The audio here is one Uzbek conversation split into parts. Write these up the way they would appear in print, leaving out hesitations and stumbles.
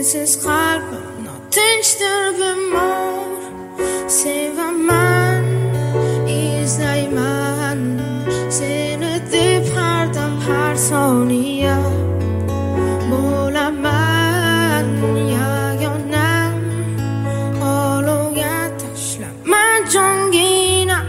sensiz qalbim notinchdir bemor. Sevaman, izlayman seni deb har dam har soniya. Bo'laman yagonam, olovga tashlama jongina.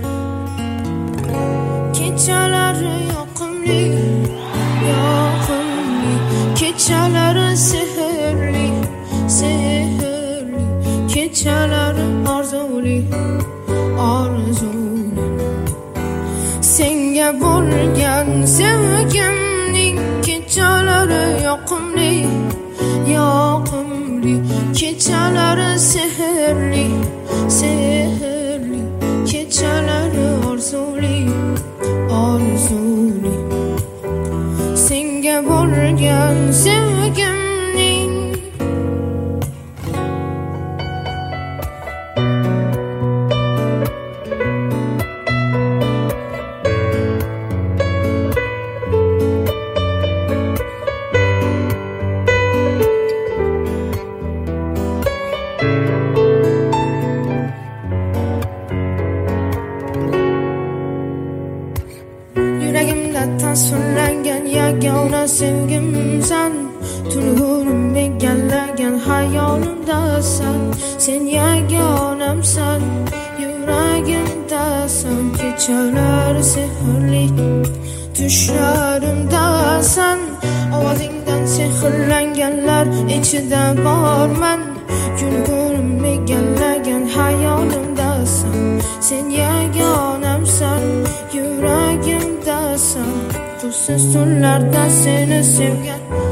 Kechalari yoqimli, yoqimli, kechalari sehrli, sehrli, kechalari orzuli, orzuli. Senga bo'lgan sevgimning kechalari yoqimli, yoqimli, kechalari sehrli, sehrli, kechalari orzuli, orzuli. Senga bo'lgan sevgimning yuragimda tasvirlangan yagona sevgimsan. Tuyg'unim egallagan hayolimdasan. Sen yagonamsan, yuragimdasan. Kechalari sehrli, tushlarimdasan. Ovozingdan sehrlanganlar ichida borman. Tuyg'unim egallagan hayolimdasan. Sen yagonamsan, yuragimdasan. Qusiz tunlarda seni sevgan